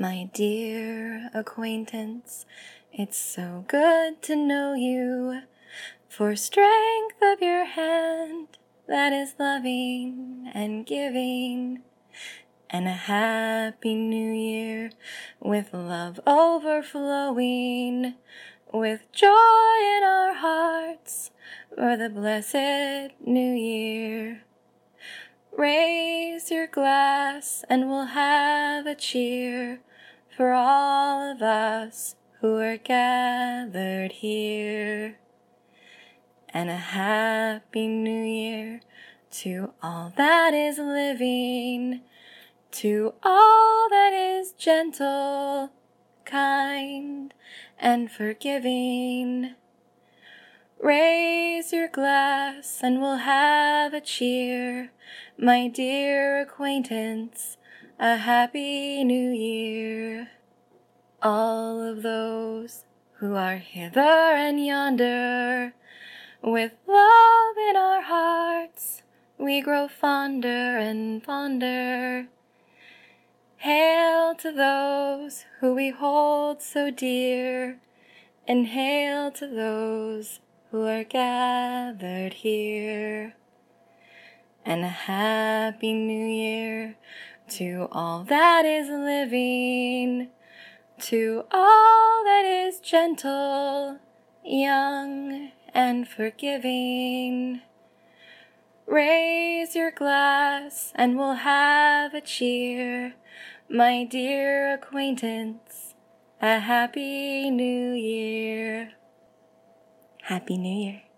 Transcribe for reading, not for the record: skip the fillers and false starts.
My dear acquaintance, it's so good to know you, for strength of your hand that is loving and giving, and a happy new year with love overflowing, with joy in our hearts for the blessed new year. Raise your glass and we'll have a cheer for all of us who are gathered here. And a happy new year to all that is living, to all that is gentle, kind, and forgiving. Raise your glass and we'll have a cheer, my dear acquaintance, a happy new year. All of those who are hither and yonder, with love in our hearts, we grow fonder and fonder. Hail to those who we hold so dear, and hail to those who are gathered here. And a happy new year to all that is living, to all that is gentle, young, and forgiving. Raise your glass and we'll have a cheer, my dear acquaintance, a happy new year. Happy New Year.